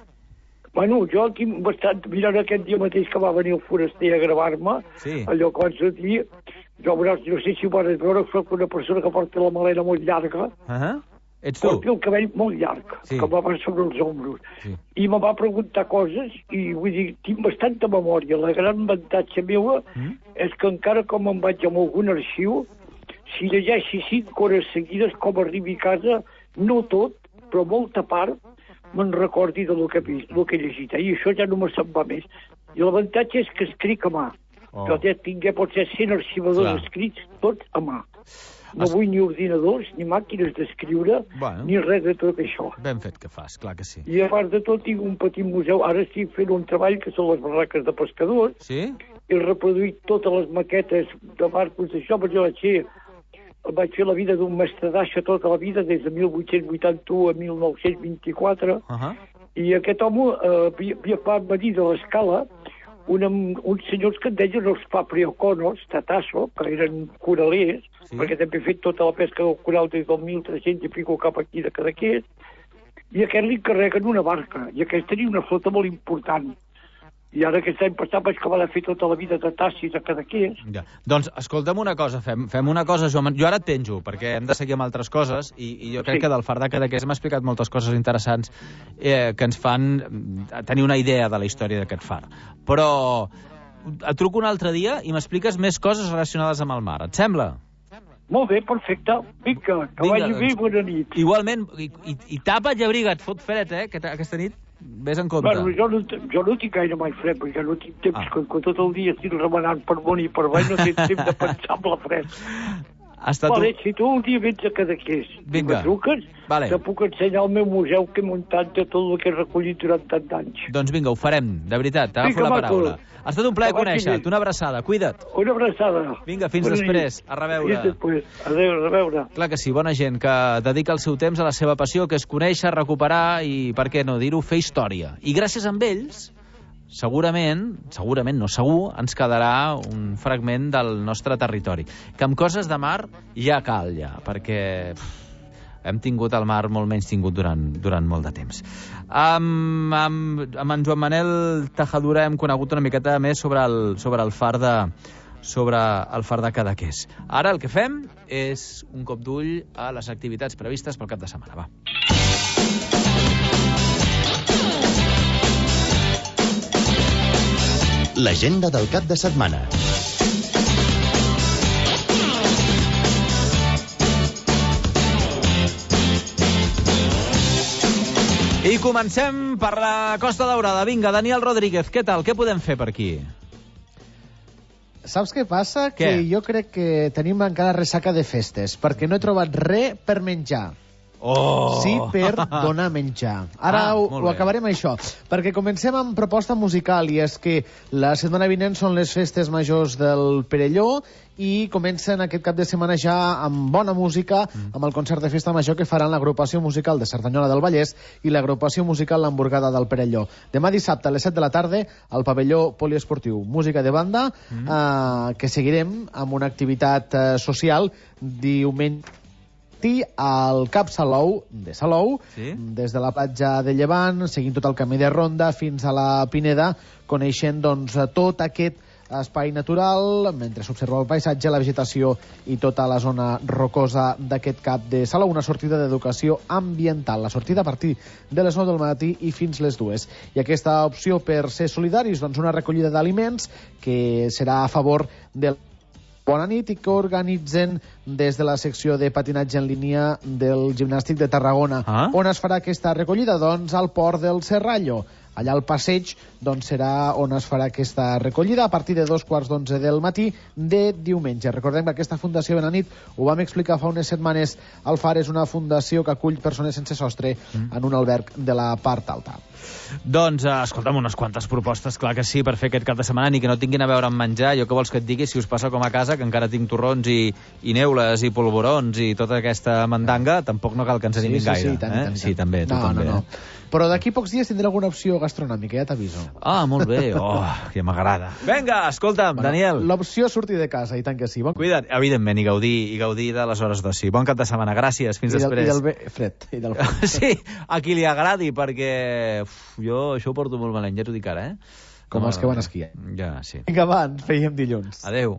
Bueno, jo aquí bastant, mirant aquest dia mateix que va venir el foraster a gravar-me, allò que vaig dir, jo no sé si ho vas veure, soc una persona que porta la melena molt llarga, ets tu? Porta el cabell molt llarg, que em va sobre els ombros, i me va preguntar coses, i vull dir, tinc bastanta memòria. La gran avantatge meva és que encara com em vaig amb algun arxiu, si llegeixi 5 hores seguides, com arribi a casa, no tot, però molta part, me'n recordi del que he llegit. I això ja no me se'n va més. I l'avantatge és que escric a mà. Jo tingué potser 100 arxivadors escrits, tots a mà. No vull ni ordinadors, ni màquines d'escriure, ni res de tot això. Ben fet que fas, clar que sí. I a part de tot tinc un petit museu. Ara estic fent un treball que són les barraques de pescadors. Sí? He reproduït totes les maquetes de barcos d'això, perquè vaig fer la vida d'un mestre d'aixa tota la vida, des de 1881 a 1924, i aquest home va venir de l'Escala uns senyors que en deien els paprioconos, Tatasso, que eren coralers, perquè també he fet tota la pesca del coral des del 1300 i pico cap aquí de Cadaqués, i aquest li encarreguen una barca, i aquest tenia una flota molt important. I ara aquest any passat vaig acabar de fer tota la vida de tassis a Cadaqués. Doncs escolta'm una cosa, fem una cosa, Joan. Jo ara et penjo, perquè hem de seguir amb altres coses, i jo crec que del Far de Cadaqués m'ha explicat moltes coses interessants que ens fan tenir una idea de la història d'aquest far. Però et truco un altre dia i m'expliques més coses relacionades amb el mar. Et sembla? Molt bé, perfecte. Vinga, que vagi bé, bona nit. Igualment, i tapa't i abriga't, fot fred, aquesta nit. Vés en compte. Bueno, jo no tinc gaire mai fred, perquè no tinc temps, que tot el dia estic remenant per món i per avall, no tinc temps de pensar en la fred. Si tu un dia vens a Cadaqués i me truques, te puc ensenyar el meu museu que he muntat de tot el que he recollit durant tant d'anys. Doncs vinga, ho farem, de veritat, t'agafo la paraula. Ha estat un plaer conèixer-te, una abraçada, cuida't. Una abraçada. Vinga, fins després, a reveure. Adéu, a reveure. Clar que sí, bona gent que dedica el seu temps a la seva passió, que és conèixer, recuperar i, per què no dir-ho, fer història. I gràcies a ells, segurament, no segur, ens quedarà un fragment del nostre territori. Que amb coses de mar ja cal, perquè hem tingut el mar molt menys tingut durant molt de temps. Amb en Joan Manel Tajadura hem conegut una miqueta més sobre el far de Cadaqués. Ara el que fem és un cop d'ull a les activitats previstes pel cap de setmana. Va. L'agenda del cap de setmana. I comencem per la Costa Daurada. Vinga, Daniel Rodríguez, què tal? Què podem fer per aquí? Saps què passa? Que jo crec que tenim encara ressaca de festes, perquè no he trobat res per menjar. Sí, per donar menjar. Ara ho acabarem això, perquè comencem amb proposta musical, i és que la setmana vinent són les festes majors del Perelló i comencen aquest cap de setmana ja amb bona música, amb el concert de festa major que faran l'agrupació musical de Cerdanyola del Vallès i l'agrupació musical L'Hamburgada del Perelló. Demà dissabte a les 7 de la tarda al pavelló poliesportiu. Música de banda, que seguirem amb una activitat social diumenge al Cap Salou de Salou, des de la platja de Llevant, seguint tot el camí de Ronda fins a la Pineda, coneixent tot aquest espai natural, mentre s'observa el paisatge, la vegetació i tota la zona rocosa d'aquest Cap de Salou. Una sortida d'educació ambiental. La sortida a partir de les 9 del matí i fins les 2. I aquesta opció per ser solidaris, una recollida d'aliments que serà a favor del Bona nit, i que organitzen des de la secció de patinatge en línia del Gimnàstic de Tarragona. On es farà aquesta recollida? Doncs al port del Serrallo. allà al passeig, doncs serà on es farà aquesta recollida a partir de 2:15 del matí de diumenge. Recordem que aquesta Fundació Benanit, ho vam explicar fa unes setmanes al Far, és una fundació que acull persones sense sostre en un alberg de la part alta. Doncs, escolta'm, unes quantes propostes, clar que sí, per fer aquest cap de setmana, ni que no tinguin a veure amb menjar. Jo què vols que et digui, si us passa com a casa, que encara tinc torrons i neules i polvorons i tota aquesta mandanga, tampoc no cal que ens animin gaire. Sí, tant. Sí, també, tu també. No. Però d'aquí pocs dies tindré alguna opció gastronòmica, ja t'aviso. Ah, molt bé. Oh, que m'agrada. Vinga, escolta'm, Daniel. L'opció és sortir de casa, i tant que sí. Cuida't, evidentment, i gaudir de les hores d'oci. Bon cap de setmana, gràcies, fins després. I del bé fred. Sí, a qui li agradi, perquè jo això ho porto molt malent, ja t'ho dic ara, Com els que van esquiar. Ja, sí. Vinga, va, ens veiem dilluns. Adéu.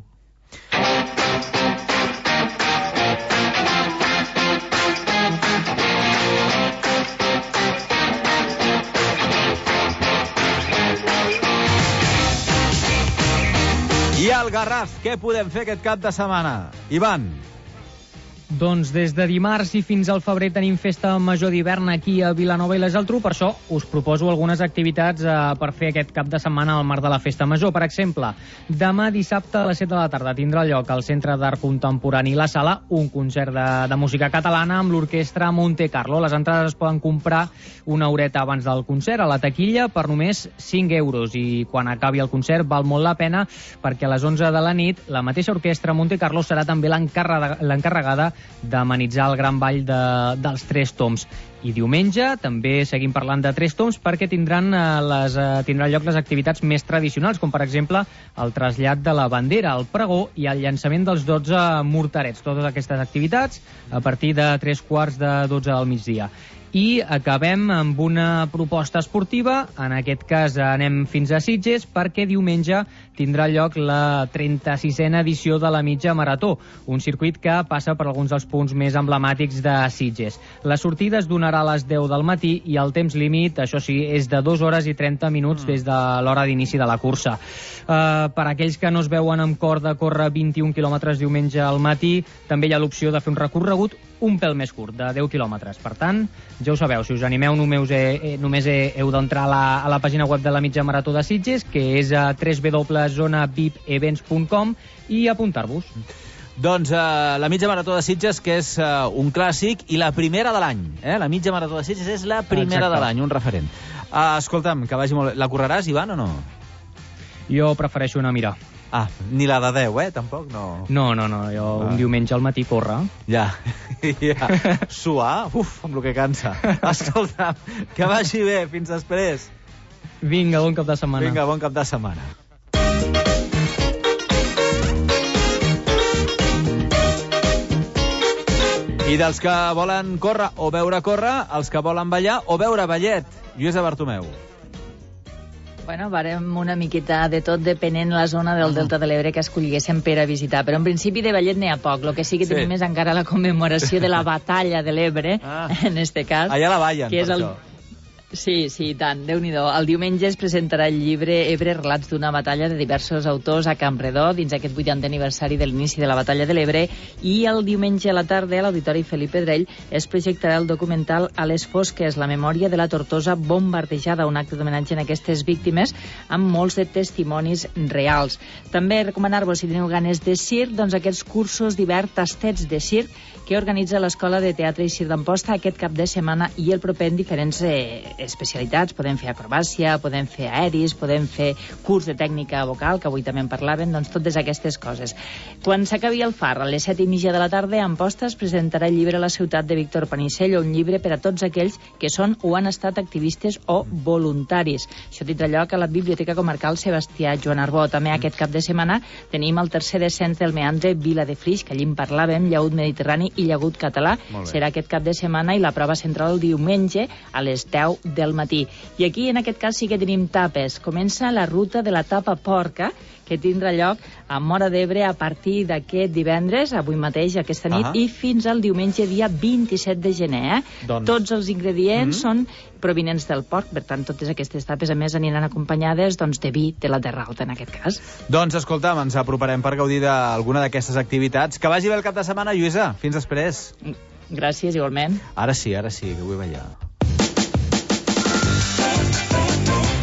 I al Garraf, què podem fer aquest cap de setmana? Ivan. Doncs des de dimarts i fins al febrer tenim festa major d'hivern aquí a Vilanova i la Geltrú. Per això us proposo algunes activitats per fer aquest cap de setmana al marc de la festa major. Per exemple, demà dissabte a les 7 de la tarda tindrà lloc al Centre d'Art Contemporani La Sala un concert de música catalana amb l'orquestra Monte Carlo. Les entrades es poden comprar una horeta abans del concert a la taquilla per només 5 euros i quan acabi el concert val molt la pena perquè a les 11 de la nit la mateixa orquestra Monte Carlo serà també l'encarregada d'amenitzar el gran ball dels Tres Tombs. I diumenge també seguim parlant de Tres Tombs perquè tindran lloc les activitats més tradicionals, com per exemple el trasllat de la bandera, el pregó i el llançament dels 12 morterets. Totes aquestes activitats a partir de 3:15 del migdia. I acabem amb una proposta esportiva, en aquest cas anem fins a Sitges, perquè diumenge tindrà lloc la 36a edició de la mitja marató, un circuit que passa per alguns dels punts més emblemàtics de Sitges. La sortida es donarà a les 10 del matí i el temps límit, això sí, és de 2 hores i 30 minuts des de l'hora d'inici de la cursa. Per aquells que no es veuen amb cor de córrer 21 quilòmetres diumenge al matí, també hi ha l'opció de fer un recorregut un pèl més curt, de 10 quilòmetres. Per tant, ja ho sabeu, si us animeu només heu d'entrar a la pàgina web de la mitja marató de Sitges, que és a www.zonavipevents.com i apuntar-vos. Doncs la mitja marató de Sitges, que és un clàssic, i la primera de l'any. La mitja marató de Sitges és la primera de l'any, un referent. Escolta'm, que vagi molt bé. La correràs, Ivan, o no? Jo prefereixo anar a mirar. Ah, ni la de 10, tampoc? No, jo un diumenge al matí córrer. Ja. Suar, amb el que cansa. Escolta'm, que vagi bé, fins després. Vinga, bon cap de setmana. Vinga, bon cap de setmana. I dels que volen córrer o veure córrer, els que volen ballar o veure ballet. Lluïsa Bartomeu. Bueno, farem una miqueta de tot depenent la zona del Delta de l'Ebre que escolliguéssim per a visitar. Però en principi de ballet n'hi ha poc. El que sí que tenim és encara la commemoració de la batalla de l'Ebre, en este cas. Allà la ballen, per això. Sí, tant, Déu-n'hi-do. El diumenge es presentarà el llibre Ebre, relats d'una batalla de diversos autors a Campredó, dins aquest 80è aniversari de l'inici de la batalla de l'Ebre, i el diumenge a la tarda a l'Auditori Felip Pedrell es projectarà el documental A les fosques, la memòria de la Tortosa bombardejada, un acte d'homenatge a aquestes víctimes amb molts de testimonis reals. També recomanar-vos, si teniu ganes de circ, doncs aquests cursos d'hivern tastets de circ que organitza l'Escola de Teatre i Circ d'Amposta aquest cap de setmana i el proper en diferents especialitats. Podem fer acrobàcia, podem fer aeris, podem fer curs de tècnica vocal, que avui també en parlaven, doncs totes aquestes coses. Quan s'acabi el Far, a les 7:30 de la tarda, Amposta es presentarà el llibre La ciutat de Víctor Panicell, un llibre per a tots aquells que són o han estat activistes o voluntaris. Això tindrà lloc a la Biblioteca Comarcal Sebastià Joan Arbó. També aquest cap de setmana tenim el tercer descens del meandre Vila de Flix, que allí en parlàvem, llagut mediterrani i llagut català. Serà aquest cap de setmana i la prova central el diumenge a les 10 del matí. I aquí, en aquest cas, sí que tenim tapes. Comença la ruta de la tapa porca, que tindrà lloc a Móra d'Ebre a partir d'aquest divendres, avui mateix, aquesta nit, i fins al diumenge, dia 27 de gener. Tots els ingredients són provinents del porc, per tant, totes aquestes tapes, a més, aniran acompanyades de vi de la Terra Alta, en aquest cas. Doncs, escolta'm, ens aproparem per gaudir d'alguna d'aquestes activitats. Que vagi bé el cap de setmana, Lluïsa. Fins després. Gràcies, igualment. Ara sí, que vull ballar.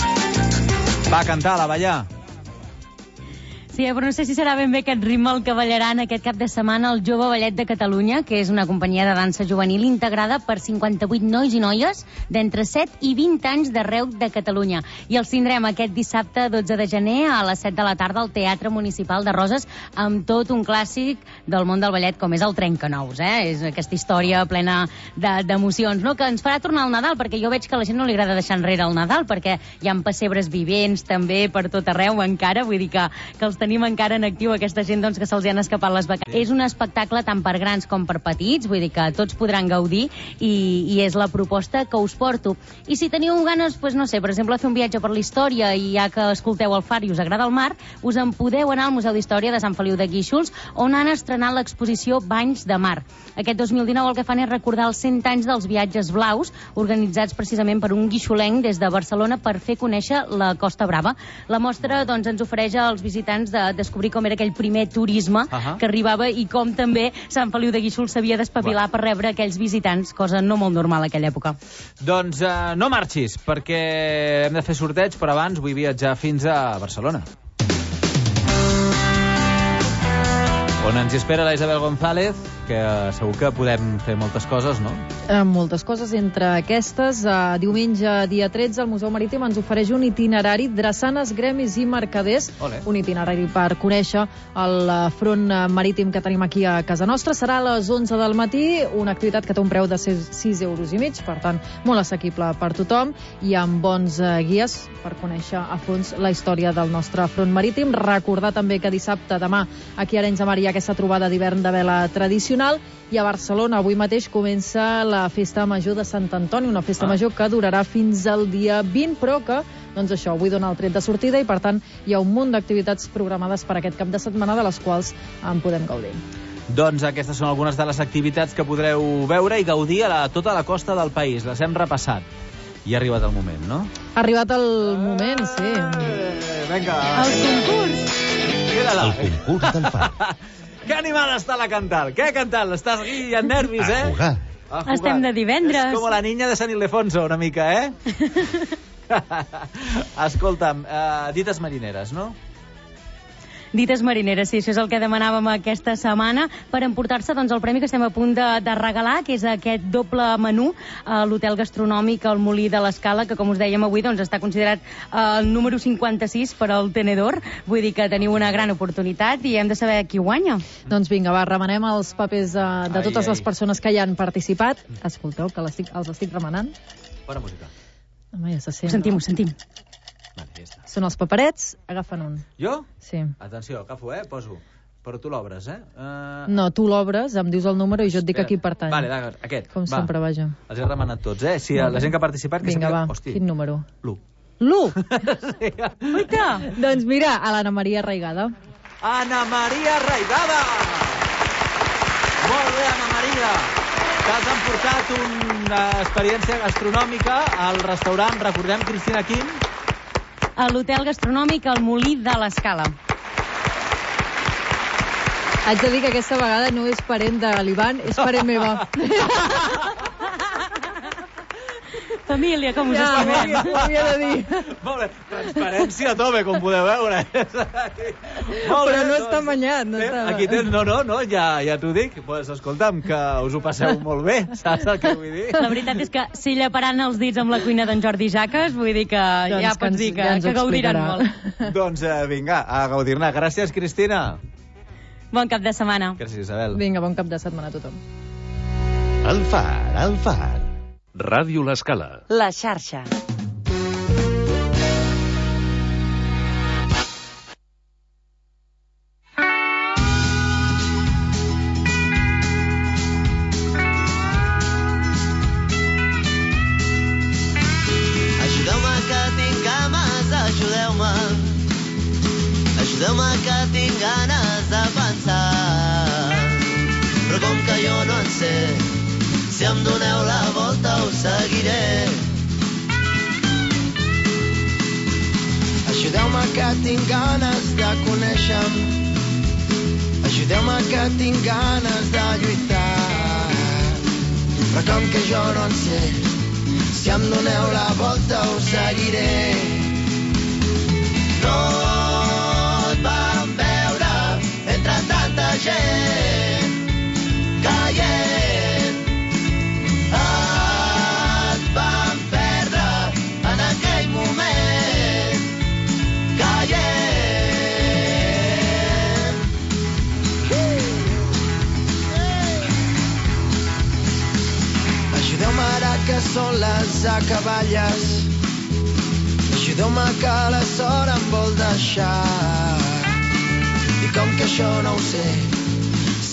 Va cantar, la ballar. Sí, però no sé si serà ben bé aquest ritme el que ballaran aquest cap de setmana el Jove Ballet de Catalunya, que és una companyia de dansa juvenil integrada per 58 nois i noies d'entre 7 i 20 anys d'arreu de Catalunya. I els tindrem aquest dissabte 12 de gener a les 7 de la tarda al Teatre Municipal de Roses amb tot un clàssic del món del ballet com és el Trencanous, És aquesta història plena d'emocions, no? Que ens farà tornar al Nadal, perquè jo veig que a la gent no li agrada deixar enrere el Nadal, perquè hi ha pessebres vivents també per tot arreu encara, vull dir que els tenim encara en actiu, aquesta gent doncs, que se'ls han escapat les vacances. És un espectacle tant per grans com per petits, vull dir que tots podran gaudir i és la proposta que us porto. I si teniu ganes, doncs no sé, per exemple, fer un viatge per la història i ja que escolteu el Far i us agrada el mar, us en podeu anar al Museu d'Història de Sant Feliu de Guíxols, on han estrenat l'exposició Banys de Mar. Aquest 2019 el que fan és recordar els 100 anys dels viatges blaus, organitzats precisament per un guixolenc des de Barcelona per fer conèixer la Costa Brava. La mostra doncs, ens ofereix als visitants de descobrir com era aquell primer turisme que arribava i com també Sant Feliu de Guíxols s'havia d'espavilar per rebre aquells visitants, cosa no molt normal a aquella època. Doncs no marxis, perquè hem de fer sorteig, però abans vull viatjar fins a Barcelona. On ens espera la Isabel González, que segur que podem fer moltes coses, no? Moltes coses. Entre aquestes, diumenge, dia 13, el Museu Marítim ens ofereix un itinerari drassanes, gremis i mercaders. Un itinerari per conèixer el front marítim que tenim aquí a casa nostra. Serà a les 11 del matí, una activitat que té un preu de 6,5 €, per tant, molt assequible per tothom i amb bons guies per conèixer a fons la història del nostre front marítim. Recordar també que dissabte, demà, aquí a Arenys de Mar hi ha aquesta trobada d'hivern de vela tradicional i a Barcelona avui mateix comença la Festa Major de Sant Antoni, una festa major que durarà fins al dia 20, però que, doncs això, avui dona el tret de sortida i, per tant, hi ha un munt d'activitats programades per aquest cap de setmana, de les quals en podem gaudir. Doncs aquestes són algunes de les activitats que podreu veure i gaudir a tota la costa del país. Les hem repassat. I ha arribat el moment, no? Ha arribat el moment, sí. Vinga. El concurs. Queda-la. El concurs del Far. Que animada està la Cantal. Què, Cantal? Estàs aquí amb nervis, A jugar. Estem de divendres. És com la niña de Sant Ildefonso, una mica, Escolta'm, dites marineres, no? Dites marineres, sí, això és el que demanàvem aquesta setmana per emportar-se doncs, el premi que estem a punt de regalar, que és aquest doble menú a l'hotel gastronòmic El Molí de l'Escala, que, com us dèiem avui, doncs, està considerat el número 56 per al tenedor. Vull dir que teniu una gran oportunitat i hem de saber qui guanya. Doncs vinga, va, remenem els papers de totes les persones que hi han participat. Escolteu, que els estic remenant. Bona música. Home, ja se sent. Ho sentim. Vale, ja està. Són els paperets, agafen un. Jo? Sí. Atenció, agafo, poso. Però tu l'obres, No, tu l'obres, em dius el número i jo et dic a qui pertany. Vale, aquest. Com sempre, vaja. Els he remenat tots, Si la gent que ha participat... Vinga, va, hosti. quin número? L'1. L'1? Sí. Uita! Doncs mira, a l'Anna Maria Raigada. Anna Maria Raigada! Molt bé, Anna Maria! T'has emportat una experiència gastronòmica al restaurant, recordem, Cristina Quim? A l'hotel gastronòmic El Molí de l'Escala. Haig de dir que aquesta vegada no és parent de l'Ivan, és parent meva. Família, com us estimem. Ho havia de dir. Molt bé, transparència a tope, com podeu veure. Però no està banyat. No està... Aquí tens, no, ja t'ho dic. Pues, escolta'm, que us ho passeu molt bé, saps el que vull dir? La veritat és que si lleparan els dits amb la cuina d'en Jordi Jaques, vull dir que doncs ja pots dir que gaudiran molt. Doncs vinga, a gaudir-ne. Gràcies, Cristina. Bon cap de setmana. Gràcies, Isabel. Vinga, bon cap de setmana a tothom. El Far. Ràdio l'Escala. La xarxa. Ajudeu-me que tinc ganes, ajudeu-me. Ajudeu-me que tinc ganes de pensar. Però com que jo no en sé, si em doneu la volta us seguiré. Ajudeu-me que tinc ganes de conèixer-me. Ajudeu-me que tinc ganes de lluitar. Però com que jo no en sé, si em doneu la volta us seguiré. gent caient. Et vam perdre en aquell moment caient. Ajudeu-me ara que són les acaballes. Ajudeu-me que la sort em vol deixar. I com que això no ho sé,